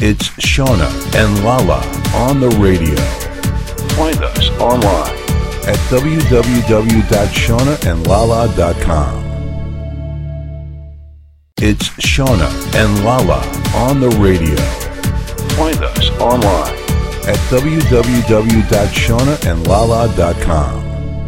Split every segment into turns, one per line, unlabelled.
It's Shauna and Lala on the radio. Find us online at www.shaunaandlala.com. It's Shauna and Lala on the radio. Find us online at www.shaunaandlala.com.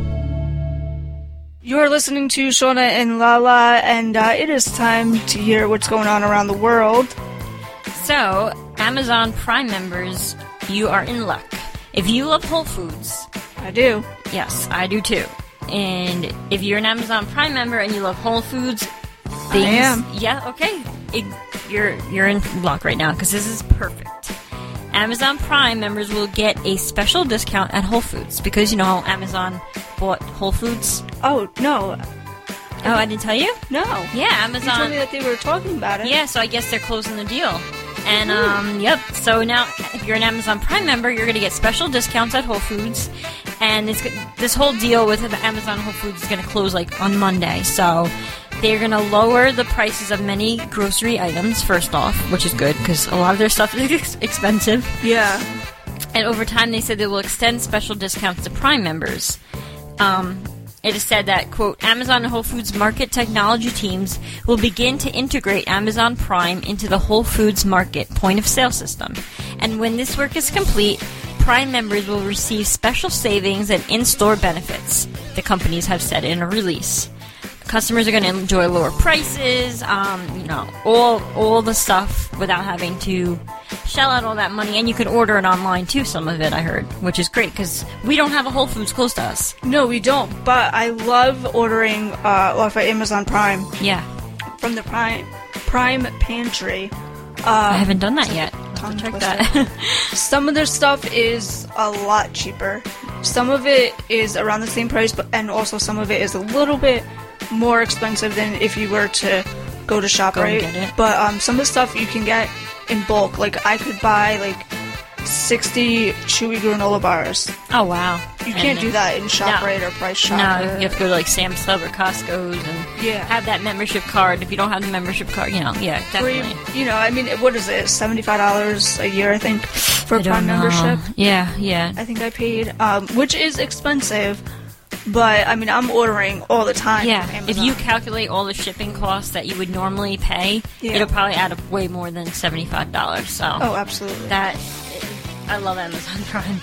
You're listening to Shauna and Lala, and it is time to hear what's going on around the world.
So, Amazon Prime members, you are in luck. If you love Whole Foods...
I do.
Yes, I do too. And if you're an Amazon Prime member and you love Whole Foods...
I am.
Yeah, okay. You're in luck right now, because this is perfect. Amazon Prime members will get a special discount at Whole Foods, because you know how Amazon bought Whole Foods?
Oh, no.
Oh, I didn't tell you?
No.
Yeah, Amazon...
You told me that they were talking about it.
Yeah, so I guess they're closing the deal. And, yep, so now, if you're an Amazon Prime member, you're going to get special discounts at Whole Foods. And this whole deal with Amazon Whole Foods is going to close, like, on Monday. So they're going to lower the prices of many grocery items, first off, which is good, because a lot of their stuff is expensive.
Yeah.
And over time, they said they will extend special discounts to Prime members. It is said that, quote, Amazon and Whole Foods market technology teams will begin to integrate Amazon Prime into the Whole Foods market point-of-sale system. And when this work is complete, Prime members will receive special savings and in-store benefits, the companies have said in a release. Customers are going to enjoy lower prices, all the stuff without having to shell out all that money. And you can order it online, too, some of it, I heard, which is great, because we don't have a Whole Foods close to us.
No, we don't, but I love ordering off of Amazon Prime.
Yeah.
From the Prime Pantry.
I haven't done that yet. Check that.
Some of their stuff is a lot cheaper. Some of it is around the same price, and also some of it is a little bit more expensive than if you were to go to ShopRite.
Go and get it.
But some of the stuff you can get in bulk. Like, I could buy, 60 chewy granola bars.
Oh, wow.
You can't do that in ShopRite or Price Shopper.
No, you have to go to, Sam's Club or Costco's and have that membership card. If you don't have the membership card, definitely.
What is it, $75 a year, I think, for Prime membership?
Yeah.
I think I paid, which is expensive. But, I'm ordering all the time.
Yeah,
from Amazon.
if you calculate all the shipping costs that you would normally pay, it'll probably add up way more than $75. So
oh, absolutely.
I love Amazon Prime.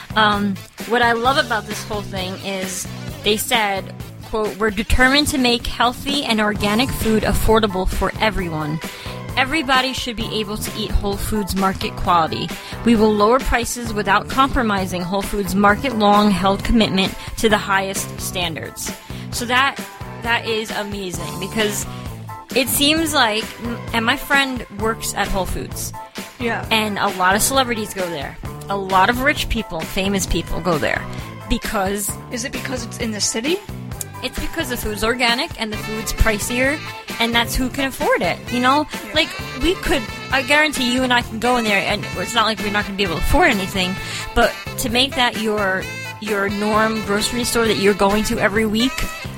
What I love about this whole thing is they said, quote, we're determined to make healthy and organic food affordable for everyone. Everybody should be able to eat Whole Foods market quality. We will lower prices without compromising Whole Foods market-long held commitment to the highest standards. So that is amazing, because it seems like, and my friend works at Whole Foods.
Yeah.
And a lot of celebrities go there. A lot of rich people, famous people go there. Because...
Is it because it's in the city?
It's because the food's organic and the food's pricier, and that's who can afford it, Like, we could, I guarantee you and I can go in there, and it's not like we're not going to be able to afford anything, but to make that your norm grocery store that you're going to every week,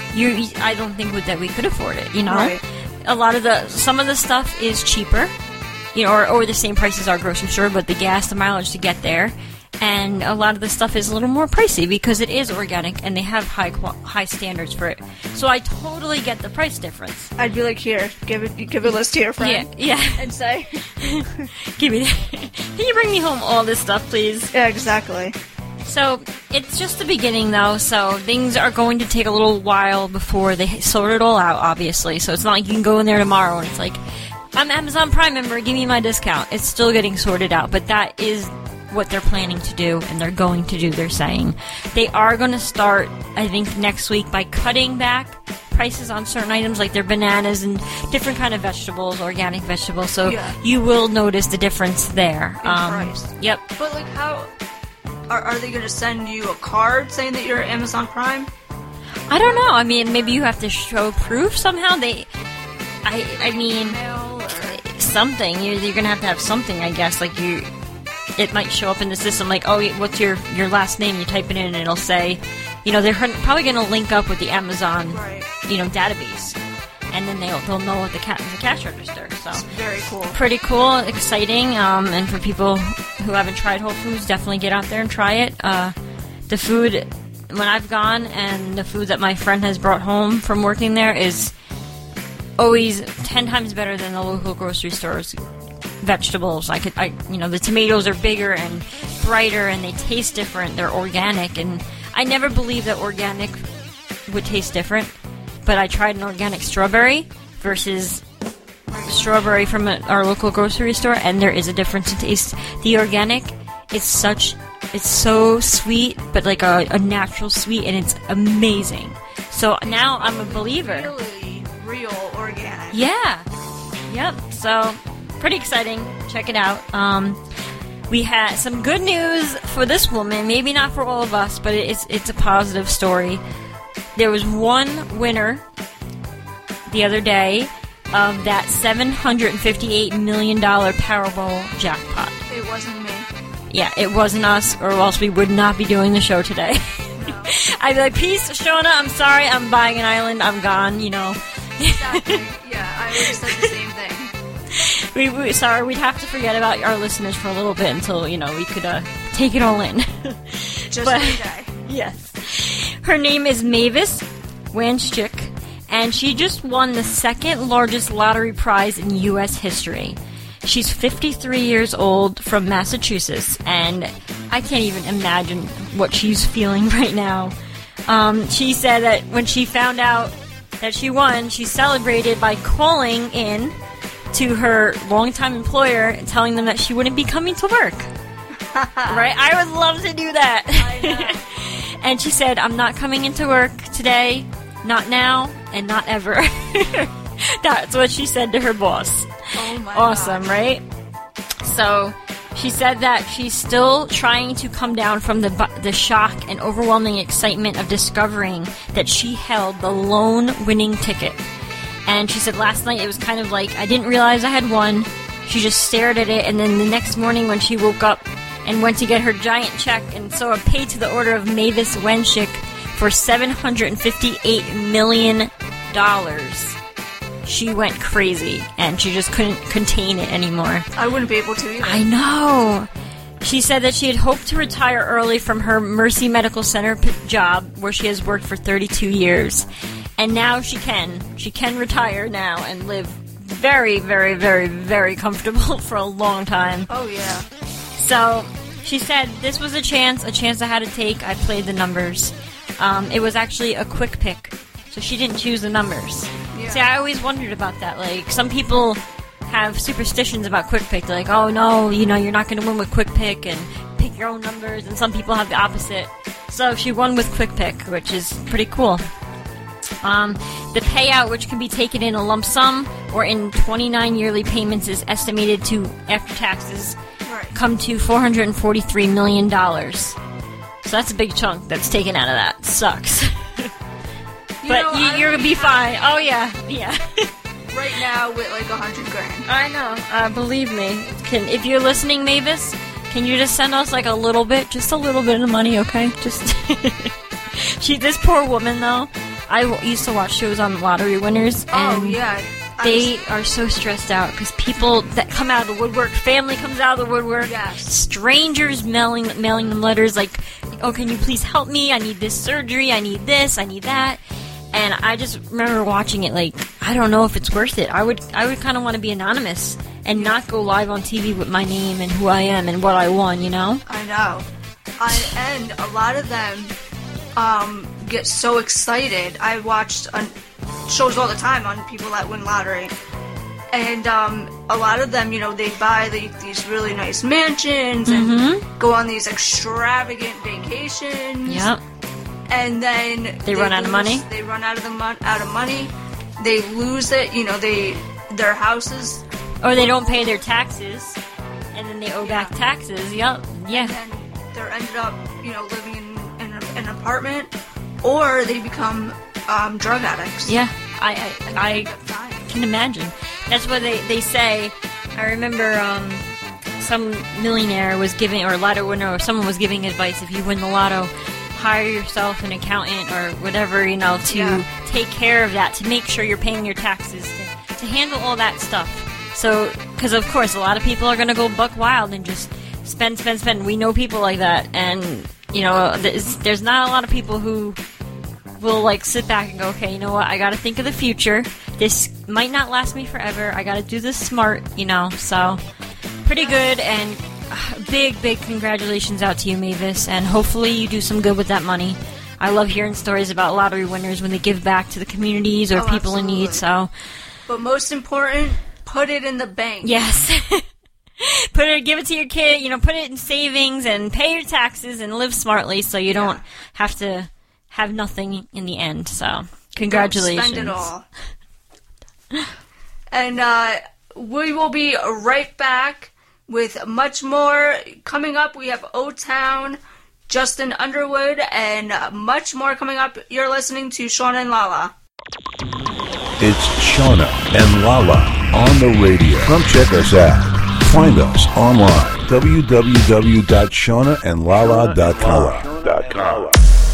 I don't think that we could afford it,
Right.
Some of the stuff is cheaper, or the same price as our grocery store, but the gas, the mileage to get there. And a lot of the stuff is a little more pricey because it is organic and they have high standards for it. So I totally get the price difference.
I'd be like, here, give a list to your friend.
Yeah.
And say,
can you bring me home all this stuff, please?
Yeah, exactly.
So it's just the beginning, though. So things are going to take a little while before they sort it all out, obviously. So it's not like you can go in there tomorrow and it's like, I'm Amazon Prime member, give me my discount. It's still getting sorted out, but that is what they're planning to do, and they're going to do, they're saying. They are going to start, I think, next week by cutting back prices on certain items, like their bananas and different kind of vegetables, organic vegetables, so you will notice the difference there.
In price.
Yep.
But, how... Are they going to send you a card saying that you're Amazon Prime?
I don't know. Maybe you have to show proof somehow. Something. You're going to have something, I guess, it might show up in the system like, oh, what's your last name? You type it in and it'll say, they're probably going to link up with the Amazon, database. and then they'll know at the cash register. So
It's very cool.
pretty cool, exciting, and for people who haven't tried Whole Foods, definitely get out there and try it. The food, when I've gone, and the food that my friend has brought home from working there is always 10 times better than the local grocery stores. Vegetables, the tomatoes are bigger and brighter, and they taste different. They're organic, and I never believed that organic would taste different, but I tried an organic strawberry versus strawberry from our local grocery store, and there is a difference in taste. The organic, it's so sweet, but like a natural sweet, and it's amazing. So now I'm a believer.
Really real organic.
Yeah. Yep. So pretty exciting. Check it out. We had some good news for this woman. Maybe not for all of us, but it's a positive story. There was one winner the other day of that $758 million Powerball jackpot.
It wasn't me.
Yeah, it wasn't us, or else we would not be doing the show today.
No.
I'd be like, peace, Shauna, I'm sorry, I'm buying an island, I'm gone,
Exactly. Yeah, I would have said the same thing.
Sorry, we'd have to forget about our listeners for a little bit until, we could take it all in.
Just for a day.
Yes. Her name is Mavis Wanchik, and she just won the second largest lottery prize in U.S. history. She's 53 years old from Massachusetts, and I can't even imagine what she's feeling right now. She said that when she found out that she won, she celebrated by calling in to her longtime employer and telling them that she wouldn't be coming to work. Right? I would love to do that.
I know.
And she said, I'm not coming into work today, not now, and not ever. That's what she said to her boss.
Oh my
Awesome,
gosh.
right? So she said that she's still trying to come down from the shock and overwhelming excitement of discovering that she held the lone winning ticket. And she said last night it was kind of like, I didn't realize I had won. She just stared at it, and then the next morning when she woke up and went to get her giant check and saw a pay to the order of Mavis Wanchik for $758 million, she went crazy, and she just couldn't contain it anymore.
I wouldn't be able to either.
I know. She said that she had hoped to retire early from her Mercy Medical Center job, where she has worked for 32 years. And now she can. She can retire now and live very, very, very, very comfortable for a long time.
Oh, yeah.
So she said this was a chance I had to take. I played the numbers. It was actually a quick pick, so she didn't choose the numbers.
Yeah.
See, I always wondered about that. Like, some people have superstitions about quick pick. They're like, oh no, you're not going to win with quick pick, and pick your own numbers. And some people have the opposite. So she won with quick pick, which is pretty cool. The payout, which can be taken in a lump sum or in 29 yearly payments, is estimated to, after taxes, come to $443 million. So that's a big chunk that's taken out of that. Sucks. But you're going to be fine. Oh, yeah. Yeah.
Right now with like $100,000.
I know. Believe me. If you're listening, Mavis, can you just send us like a little bit? Just a little bit of money, okay? Just... This poor woman, though. I used to watch shows on lottery winners, and
Oh, yeah.
they are so stressed out because people that come out of the woodwork, family comes out of the woodwork,
Yes.
strangers mailing them letters like, oh, can you please help me? I need this surgery, I need this, I need that. And I just remember watching it like, I don't know if it's worth it. I would kind of want to be anonymous and not go live on TV with my name and who I am and what I won,
I know. And a lot of them get so excited. I watched shows all the time on people that win lottery. And a lot of them, they buy these really nice mansions and go on these extravagant vacations.
Yep.
And then
They run out of money?
They run out of money. They lose it. Their houses.
Or they don't pay their taxes, and then they owe back taxes. Yep. Yeah.
And they're ended up, living in an apartment, or they become drug addicts.
Yeah. I can imagine. That's what they say. I remember some millionaire was giving, or lotto winner, or someone was giving advice: if you win the lotto, hire yourself an accountant or whatever, to take care of that, to make sure you're paying your taxes, to handle all that stuff. So, because of course, a lot of people are going to go buck wild and just spend. We know people like that, and, there's not a lot of people who will, sit back and go, okay, you know what, I got to think of the future. This might not last me forever. I got to do this smart, so pretty good, and big congratulations out to you, Mavis, and hopefully you do some good with that money. I love hearing stories about lottery winners when they give back to the communities or people in need, so.
But most important, put it in the bank.
Yes. Give it to your kid, put it in savings and pay your taxes and live smartly so you don't have to have nothing in the end, so congratulations.
Don't spend it all. And we will be right back with much more. Coming up, we have O-Town, Justin Underwood, and much more coming up. You're listening to Shauna and Lala.
It's Shauna and Lala on the radio. Come check us out. Find us online, www.shaunaandlala.com.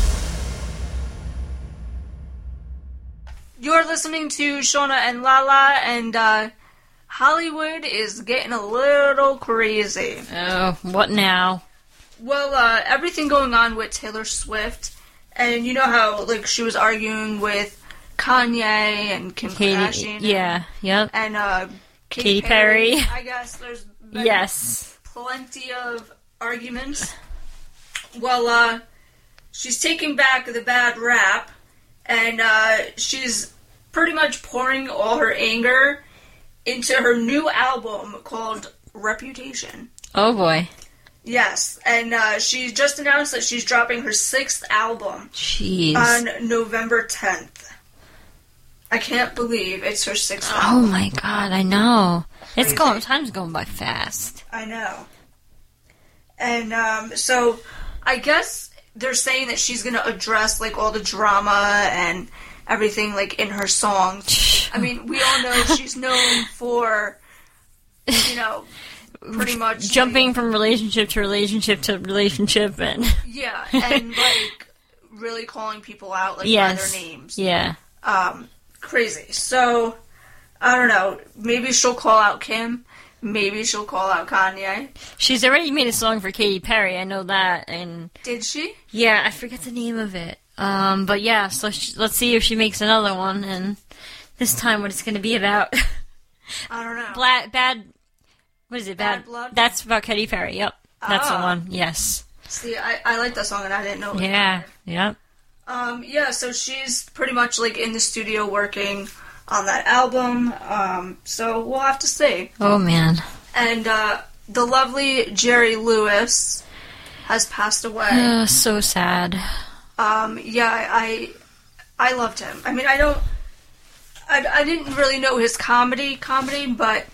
You're listening to Shauna and Lala, and Hollywood is getting a little crazy.
Oh, what now?
Well, everything going on with Taylor Swift, and you know how, she was arguing with Kanye and Kim Kardashian.
Yeah, yep.
And,
Katy Perry.
I guess there's been plenty of arguments. Well, she's taking back the bad rap, and she's pretty much pouring all her anger into her new album called Reputation.
Oh, boy.
Yes, and she just announced that she's dropping her 6th album.
Jeez.
On November 10th. I can't believe it's her 6th album.
Oh my god, I know. Time's going by fast.
I know. And, so, I guess they're saying that she's gonna address, all the drama and everything, in her songs. I mean, we all know she's known for, pretty much
jumping from relationship to relationship to relationship, and
yeah, and really calling people out by their names.
Yeah.
Crazy. So I don't know. Maybe she'll call out Kim. Maybe she'll call out Kanye.
She's already made a song for Katy Perry. I know that. And
did she?
Yeah, I forget the name of it. But yeah. So let's see if she makes another one, and this time what it's going to be about.
I don't know.
Bad. What is it?
Bad Blood?
That's about Katy Perry. Yep. That's the one. Yes.
See, I like that song, and I didn't know it was
yep.
Yeah, so she's pretty much, in the studio working on that album, so we'll have to see.
Oh, man.
And, the lovely Jerry Lewis has passed away.
So sad.
Yeah, I loved him. I mean, I didn't really know his comedy, but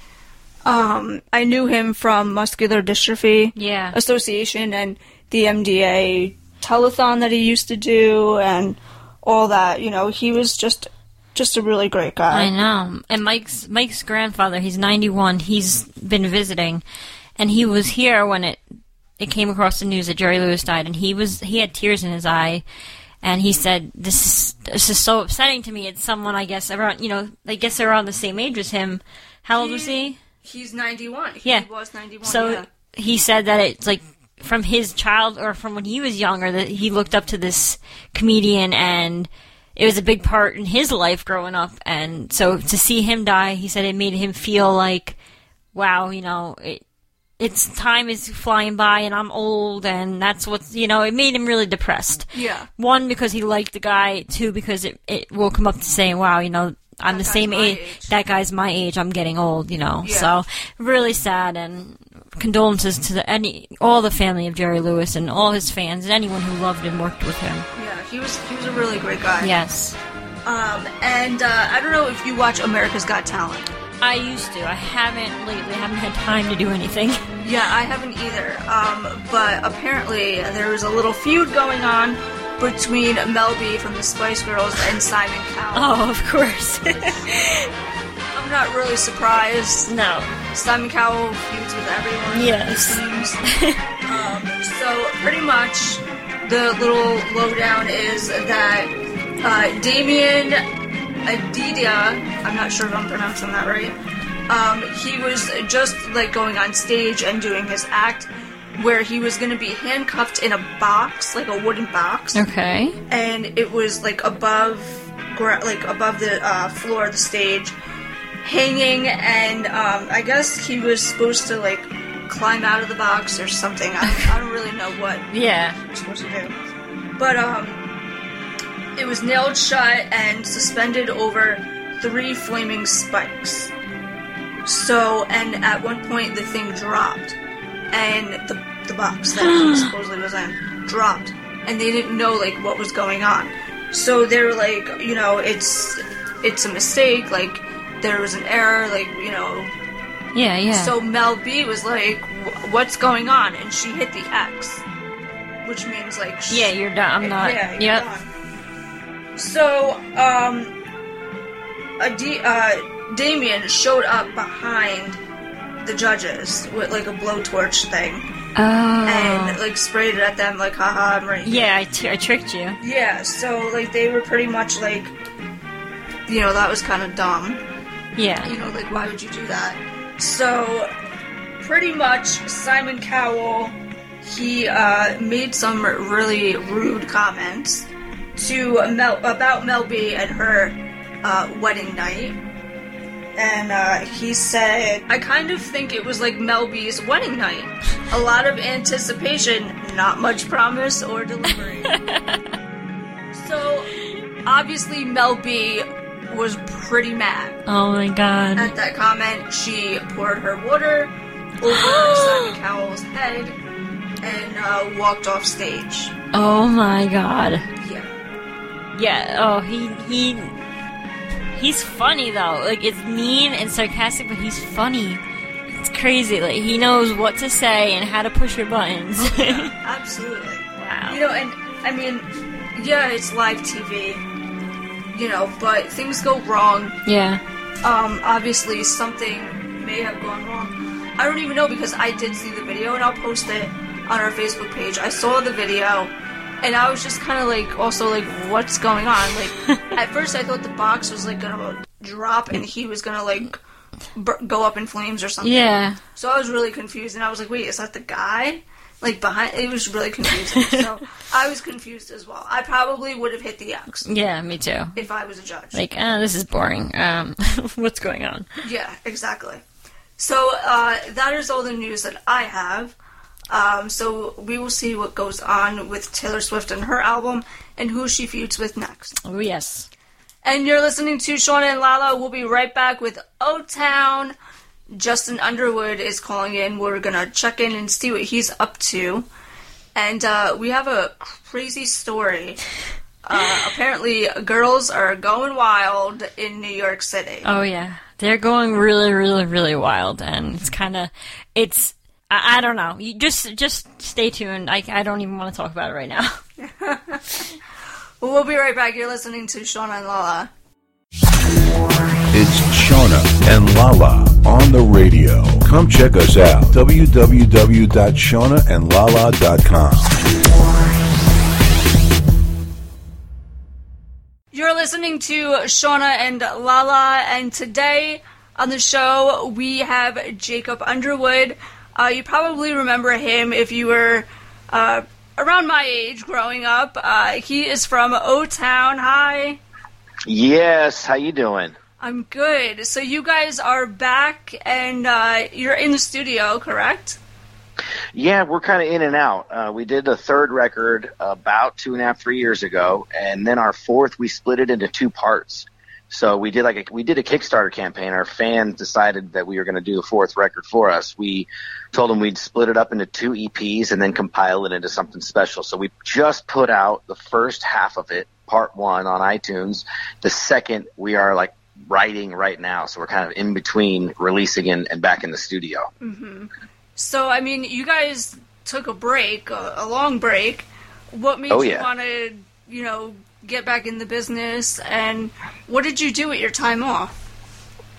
I knew him from Muscular Dystrophy Association and the MDA telethon that he used to do and all that. He was just a really great guy.
I know. And Mike's grandfather, he's 91. He's been visiting, and he was here when it came across the news that Jerry Lewis died, and he had tears in his eye. And he said, this is so upsetting to me. It's someone, I guess, around, I guess they're around the same age as him. How old was he?
He's 91.
Yeah.
He was 91,
So he said that it's from his child, or from when he was younger, that he looked up to this comedian, and it was a big part in his life growing up. And so to see him die, he said it made him feel like, wow, it's time is flying by, and I'm old, and that's what's, it made him really depressed.
Yeah.
One, because he liked the guy. Two, because it woke him up to saying, wow, I'm the same age. That guy's my age. I'm getting old, Yeah. So really sad, and condolences to all the family of Jerry Lewis and all his fans and anyone who loved and worked with him.
Yeah, he was a really great guy.
Yes.
And I don't know if you watch America's Got Talent.
I used to. I haven't lately. I haven't had time to do anything.
Yeah, I haven't either. But apparently there was a little feud going on between Mel B from the Spice Girls and Simon Cowell.
Oh, of course.
I'm not really surprised.
No.
Simon Cowell feuds with everyone.
Yes.
It seems. So pretty much the little lowdown is that Damien Adida, I'm not sure if I'm pronouncing that right, he was just like going on stage and doing his act where he was going to be handcuffed in a box, like a wooden box.
Okay.
And it was like above the floor of the stage, hanging, and I guess he was supposed to like climb out of the box or something. I don't really know what he was supposed to do. But it was nailed shut and suspended over 3 flaming spikes. So, and at one point the thing dropped, and the box that he supposedly was in dropped, and they didn't know like what was going on. So they were like, you know, it's a mistake, like there was an error, like, you know.
Yeah.
So Mel B was like, what's going on? And she hit the X, which means like,
you're done. I'm not.
Yeah, you're
yep.
done. So Damien showed up behind the judges with like a blowtorch thing.
Oh.
And like sprayed it at them like, haha, I'm right here.
Yeah, I tricked you.
Yeah, so like they were pretty much like, you know, that was kind of dumb.
Yeah.
You know, like, why would you do that? So pretty much Simon Cowell, he made some really rude comments about Mel B and her wedding night. And he said, I kind of think it was like Mel B's wedding night. A lot of anticipation, not much promise or delivery. So, obviously Mel B was pretty mad.
Oh my god.
At that comment, she poured her water over Simon Cowell's head and walked off stage.
Oh my god.
Yeah.
Yeah, oh, he's funny though. Like, it's mean and sarcastic, but he's funny. It's crazy. Like, he knows what to say and how to push your buttons.
Yeah, absolutely.
Wow.
You know, and I mean, yeah, it's live TV, you know, but things go wrong.
Yeah.
Obviously something may have gone wrong. I don't even know, because I did see the video, and I'll post it on our Facebook page. I saw the video, and I was just kind of like, also like, what's going on? Like, at first I thought the box was like gonna drop and he was gonna like go up in flames or something.
Yeah.
So I was really confused, and I was like, wait, is that the guy? Like, behind, it was really confusing. So I was confused as well. I probably would have hit the X.
Yeah, me too.
If I was a judge.
Like, this is boring. What's going on?
Yeah, exactly. So that is all the news that I have. So we will see what goes on with Taylor Swift and her album and who she feuds with next.
Oh, yes.
And you're listening to Shauna and Lala. We'll be right back with O-Town. Justin Underwood is calling in. We're going to check in and see what he's up to. And we have a crazy story. Apparently, girls are going wild in New York City.
Oh, yeah. They're going really, really, really wild. And it's kind of... I don't know. You just stay tuned. I don't even want to talk about it right now.
Well,
we'll be right back. You're listening to Shauna and Lala.
It's Shauna and Lala on the radio. Come check us out. www.shaunaandlala.com.
You're listening to Shauna and Lala, and today on the show we have Jacob Underwood. You probably remember him if you were around my age growing up. He is from O-Town. Hi.
Yes, how you doing?
I'm good. So you guys are back, and you're in the studio, correct?
Yeah, we're kind of in and out. We did a third record about 2.5, 3 years ago, and then our fourth, we split it into 2 parts. So we did a Kickstarter campaign. Our fans decided that we were going to do the fourth record for us. We told them we'd split it up into 2 EPs and then compile it into something special. So we just put out the first half of it, part 1, on iTunes. The second we are like writing right now. So we're kind of in between releasing and back in the studio.
Mm-hmm. So, I mean, you guys took a break, a long break. What made you want to, get back in the business, and what did you do at your time off?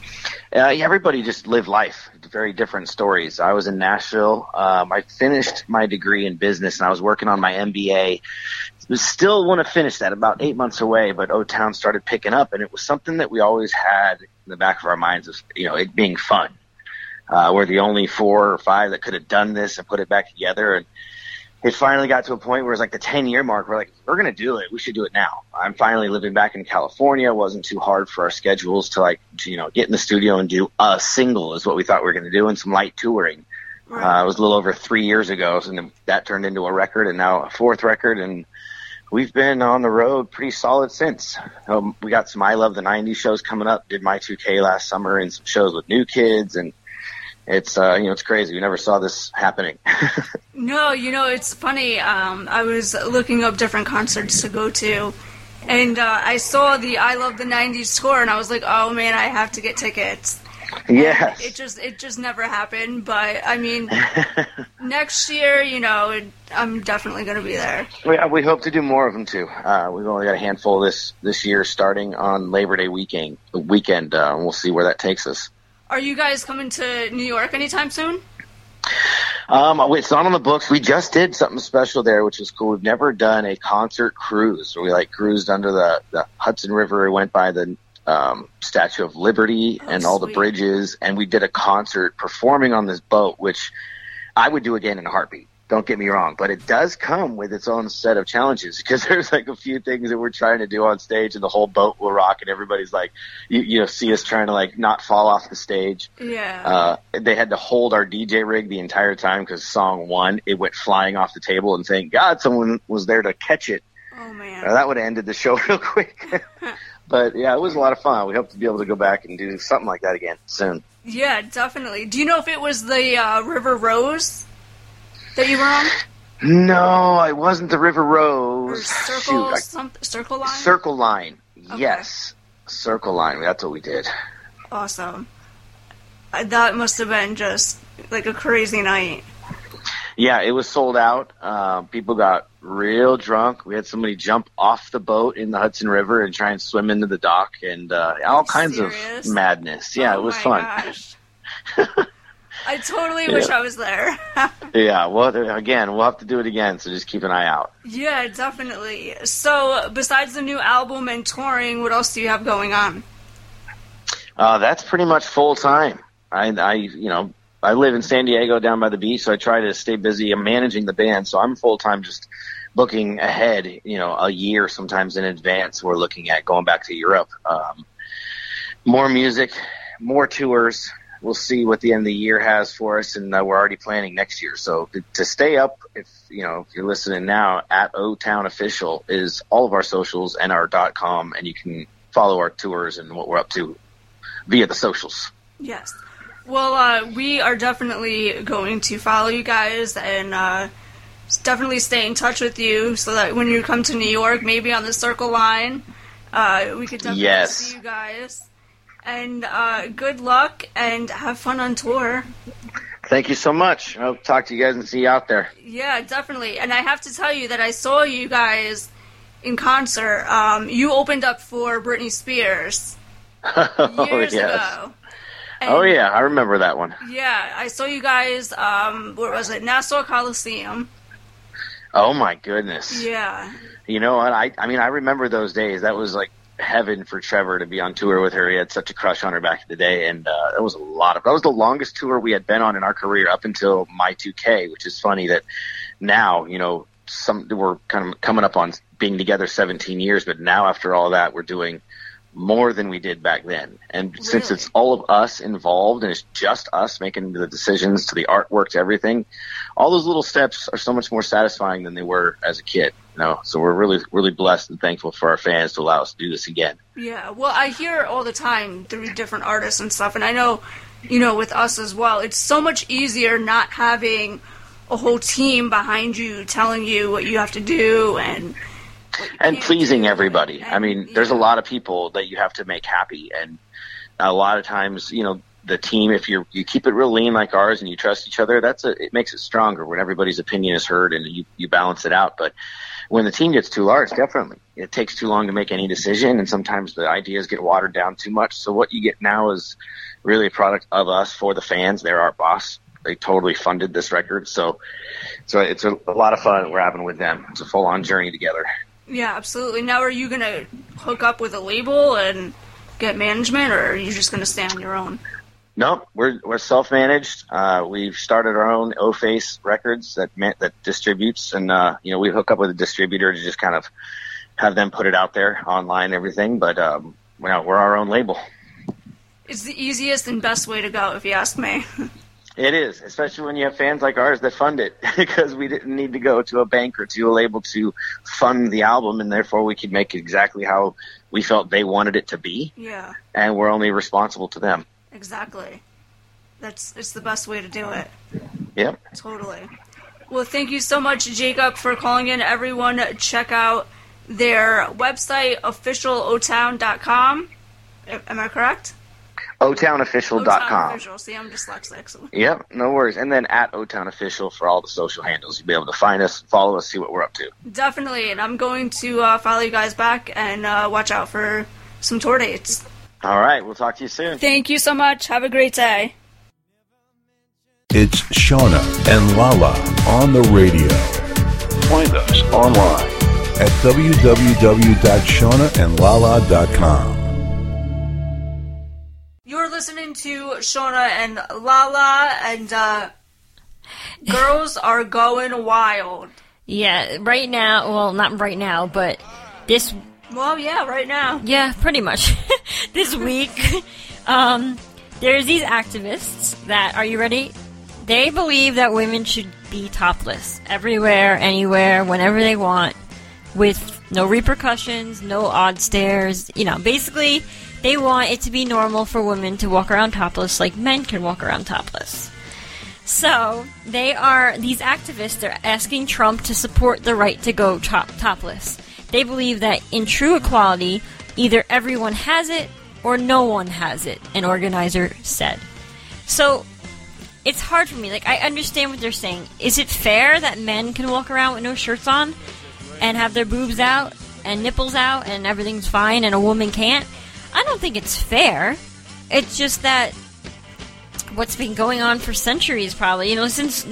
Everybody just lived life, very different stories. I was in Nashville. I finished my degree in business, and I was working on my MBA. Still want to finish that, about 8 months away, but O-Town started picking up, and it was something that we always had in the back of our minds of, it being fun. We're the only 4 or 5 that could have done this and put it back together, and it finally got to a point where it was like the 10-year mark. We're like, we're going to do it. We should do it now. I'm finally living back in California. It wasn't too hard for our schedules to get in the studio and do a single is what we thought we were going to do, and some light touring. Right. It was a little over 3 years ago, and that turned into a record, and now a 4th record, and we've been on the road pretty solid since. We got some I Love the 90s shows coming up, did My 2K last summer, and some shows with New Kids, and it's it's crazy. We never saw this happening.
No, it's funny. I was looking up different concerts to go to, and I saw the I Love the 90s tour, and I was like, oh man, I have to get tickets.
Yes.
It just never happened, but I mean, next year, I'm definitely going to be there.
We hope to do more of them too. We've only got a handful this year, starting on Labor Day weekend. We'll see where that takes us.
Are you guys coming to New York anytime soon?
It's not on the books. We just did something special there, which is cool. We've never done a concert cruise where we cruised under the Hudson River. We went by the Statue of Liberty and all the bridges, and we did a concert performing on this boat, which I would do again in a heartbeat. Don't get me wrong, but it does come with its own set of challenges, because there's a few things that we're trying to do on stage, and the whole boat will rock, and everybody's you see us trying to not fall off the stage.
Yeah.
They had to hold our DJ rig the entire time because song 1, it went flying off the table, and thank God someone was there to catch it.
Oh man.
That would have ended the show real quick. But yeah, it was a lot of fun. We hope to be able to go back and do something like that again soon.
Yeah, definitely. Do you know if it was the River Rose that you were on?
No, it wasn't the River Rose.
Or Circle Line?
Circle Line.
Okay.
Yes. Circle Line. That's what we did.
Awesome. That must have been just a crazy night.
Yeah, it was sold out. People got real drunk. We had somebody jump off the boat in the Hudson River and try and swim into the dock, and all kinds of madness. Yeah, it was fun.
Gosh. I totally wish I was there.
Yeah, well, again, we'll have to do it again, so just keep an eye out.
Yeah, definitely. So, besides the new album and touring, what else do you have going on?
That's pretty much full time. I live in San Diego down by the beach, so I try to stay busy. I'm managing the band, so I'm full time just looking ahead, a year sometimes in advance. We're looking at going back to Europe. More music, more tours. We'll see what the end of the year has for us, and we're already planning next year. So to stay up, if you're listening now, at O-Town Official is all of our socials and our .com, and you can follow our tours and what we're up to via the socials.
Yes. Well, we are definitely going to follow you guys and definitely stay in touch with you so that when you come to New York, maybe on the Circle Line, we could definitely see you guys. And good luck and have fun on tour.
Thank you so much. I'll talk to you guys and see you out there.
Yeah, definitely. And I have to tell you that I saw you guys in concert. You opened up for Britney Spears years ago. And,
I remember that one.
Yeah, I saw you guys, where was it, Nassau Coliseum.
Oh my goodness.
Yeah.
You know what, I remember those days. That was heaven for Trevor to be on tour with her. He had such a crush on her back in the day, and that was that was the longest tour we had been on in our career up until My 2K, which is funny that now, we're kind of coming up on being together 17 years, but now after all that, we're doing more than we did back then. And really? Since it's all of us involved and it's just us making the decisions, to the artwork, to everything, all those little steps are so much more satisfying than they were as a kid. So we're really, really blessed and thankful for our fans to allow us to do this again.
Yeah, well, I hear all the time through different artists and stuff, and I know, with us as well, it's so much easier not having a whole team behind you telling you what you have to do and
pleasing everybody. There's a lot of people that you have to make happy, and a lot of times, the team, if you keep it real lean like ours and you trust each other, it makes it stronger when everybody's opinion is heard and you balance it out. But when the team gets too large, definitely. It takes too long to make any decision, and sometimes the ideas get watered down too much. So what you get now is really a product of us for the fans. They're our boss. They totally funded this record. So it's a lot of fun we're having with them. It's a full-on journey together.
Yeah, absolutely. Now, are you going to hook up with a label and get management, or are you just going to stay on your own?
No, we're self-managed. We've started our own O-Face Records that distributes, and we hook up with a distributor to just kind of have them put it out there online and everything. But we're our own label.
It's the easiest and best way to go, if you ask me.
It is, especially when you have fans like ours that fund it, because we didn't need to go to a bank or to a label to fund the album, and therefore we could make it exactly how we felt they wanted it to be.
Yeah.
And we're only responsible to them.
Exactly. It's the best way to do it.
Yep.
Totally. Well, thank you so much, Jacob, for calling in. Everyone, check out their website, officialotown.com. Am I correct?
OTownofficial.com.
O-Town Official. See, I'm dyslexic. So.
Yep, no worries. And then at O-Town Official for all the social handles. You'll be able to find us, follow us, see what we're up to.
Definitely, and I'm going to follow you guys back and watch out for some tour dates.
All right, we'll talk to you soon.
Thank you so much. Have a great day.
It's Shauna and Lala on the radio. Find us online at www.shaunaandlala.com.
You're listening to Shauna and Lala, and girls are going wild.
Yeah, right now, well, not right now, but this...
Well, yeah, right now.
Yeah, pretty much. This week, there's these activists that, are you ready? They believe that women should be topless everywhere, anywhere, whenever they want, with no repercussions, no odd stares. Basically, they want it to be normal for women to walk around topless like men can walk around topless. So, these activists are asking Trump to support the right to go topless. They believe that in true equality, either everyone has it or no one has it, an organizer said. So, it's hard for me. I understand what they're saying. Is it fair that men can walk around with no shirts on and have their boobs out and nipples out and everything's fine and a woman can't? I don't think it's fair. It's just that what's been going on for centuries, probably, since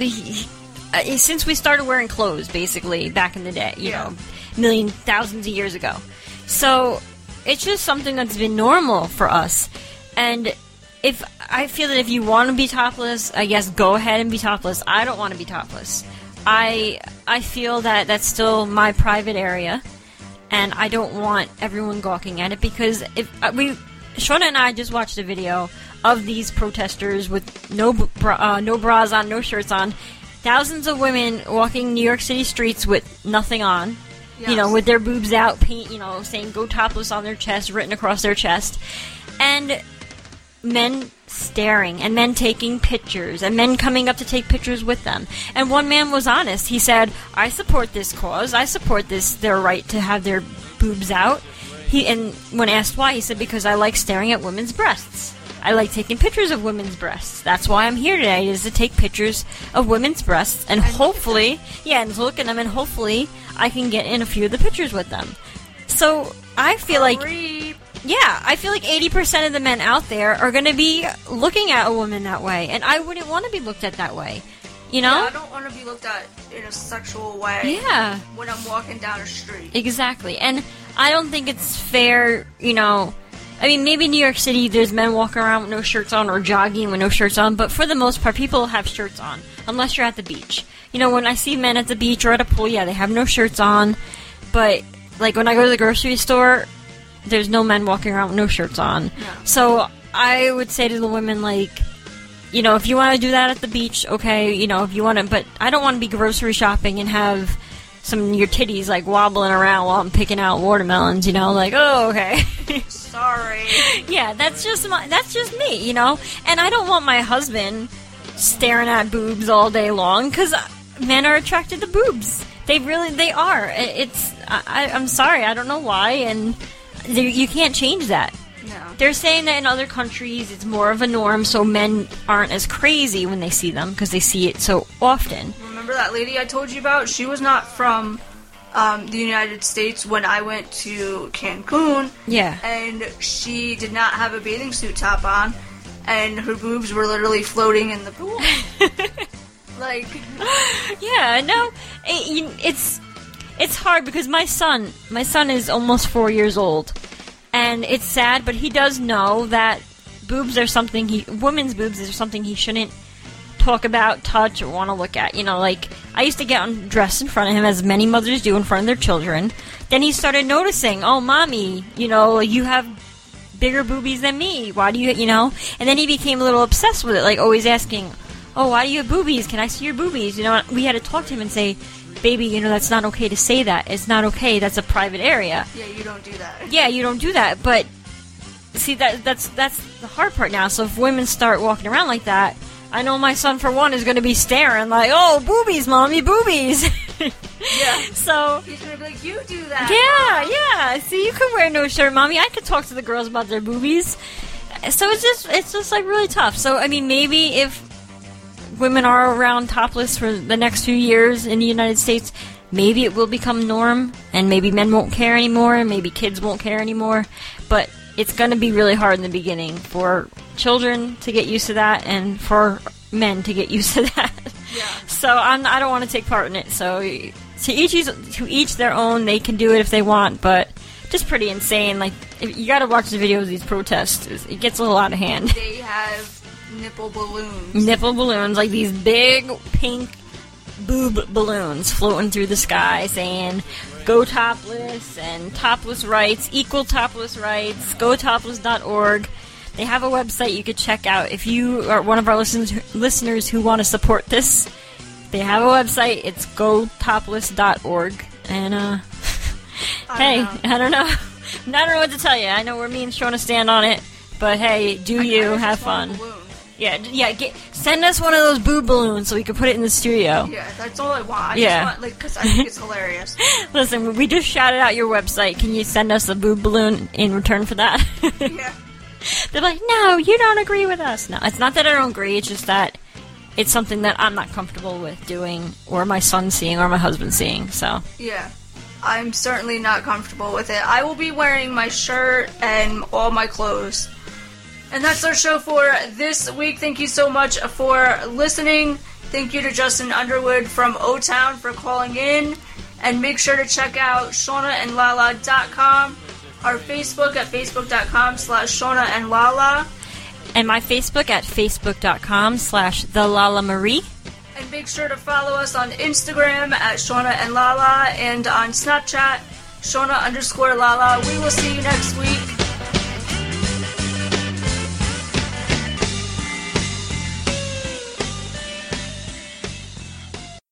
we started wearing clothes, basically, back in the day, thousands of years ago. So it's just something that's been normal for us. And I feel that if you want to be topless, I guess go ahead and be topless. I don't want to be topless. I feel that that's still my private area, and I don't want everyone gawking at it, because Shauna and I just watched a video of these protesters with no bras on, no shirts on, thousands of women walking New York City streets with nothing on. Yes. With their boobs out, paint, saying go topless on their chest, written across their chest. And men staring, and men taking pictures, and men coming up to take pictures with them. And one man was honest. He said, I support this cause. I support their right to have their boobs out. And when asked why, he said, because I like staring at women's breasts. I like taking pictures of women's breasts. That's why I'm here today, is to take pictures of women's breasts, and hopefully, and look at them, and hopefully I can get in a few of the pictures with them. So I feel like 80% of the men out there are going to be looking at a woman that way, and I wouldn't want to be looked at that way.
Yeah, I don't want to be looked at in a sexual way.
Yeah.
When I'm walking down a street.
Exactly, and I don't think it's fair. Maybe in New York City, there's men walking around with no shirts on, or jogging with no shirts on, but for the most part, people have shirts on, unless you're at the beach. When I see men at the beach or at a pool, yeah, they have no shirts on, but, when I go to the grocery store, there's no men walking around with no shirts on.
No.
So, I would say to the women, if you want to do that at the beach, okay, if you want to, but I don't want to be grocery shopping and have your titties, wobbling around while I'm picking out watermelons, oh, okay.
Sorry.
Yeah, that's just me, and I don't want my husband staring at boobs all day long, because men are attracted to boobs. They are. I'm sorry, I don't know why, and you can't change that.
No.
They're saying that in other countries it's more of a norm, so men aren't as crazy when they see them, because they see it so often.
Remember that lady I told you about? She was not from the United States when I went to Cancun.
Yeah.
And she did not have a bathing suit top on, and her boobs were literally floating in the pool. Like,
yeah, no, it's hard because my son is almost 4 years old, and it's sad, but he does know that boobs are something women's boobs are something he shouldn't talk about, touch, or want to look at. You know, like, I used to get undressed in front of him, as many mothers do in front of their children. Then he started noticing, oh, mommy, you know, you have bigger boobies than me. Why do you, you know? And then he became a little obsessed with it, like always asking, oh, why do you have boobies? Can I see your boobies? You know, we had to talk to him and say, baby, you know, that's not okay to say that. It's not okay. That's a private area.
Yeah, you don't do that.
Yeah, you don't do that. But, see, that's the hard part now. So if women start walking around like that, I know my son, for one, is going to be staring like, oh, boobies, mommy, boobies.
Yeah.
So
he's going to be like, you do that.
Yeah. See, you can wear no shirt, mommy. I could talk to the girls about their boobies. So it's just like really tough. So, I mean, maybe if women are around topless for the next few years in the United States, maybe it will become norm, and maybe men won't care anymore, and maybe kids won't care anymore. But it's going to be really hard in the beginning for children to get used to that, and for men to get used to that.
Yeah.
So I don't want to take part in it. So to each their own. They can do it if they want, but just pretty insane. Like, you got to watch the videos of these protests. It gets a little out of hand.
They have nipple balloons.
Nipple balloons, like these big pink boob balloons floating through the sky saying, go topless, and topless rights, equal topless rights, gotopless.org. They have a website you could check out. If you are one of our listeners who want to support this, they have a website. It's gotopless.org. And, hey, I don't know. I don't know what to tell you. I know where me and Shauna stand on it, but hey, have fun. Yeah, send us one of those boob balloons so we can put it in the studio.
Yeah, that's all I want. I just want, like, because I think it's hilarious.
Listen, we just shouted out your website. Can you send us a boob balloon in return for that?
Yeah.
They're like, no, you don't agree with us. No, it's not that I don't agree. It's just that it's something that I'm not comfortable with doing, or my son seeing, or my husband seeing. So
yeah, I'm certainly not comfortable with it. I will be wearing my shirt and all my clothes. And that's our show for this week. Thank you so much for listening. Thank you to Justin Underwood from O-Town for calling in. And make sure to check out ShaunaandLala.com, our Facebook at facebook.com/ShaunaandLala.
And my Facebook at facebook.com/TheLalaMarie.
And make sure to follow us on Instagram at ShaunaandLala and on Snapchat, Shauna_Lala. We will see you next week.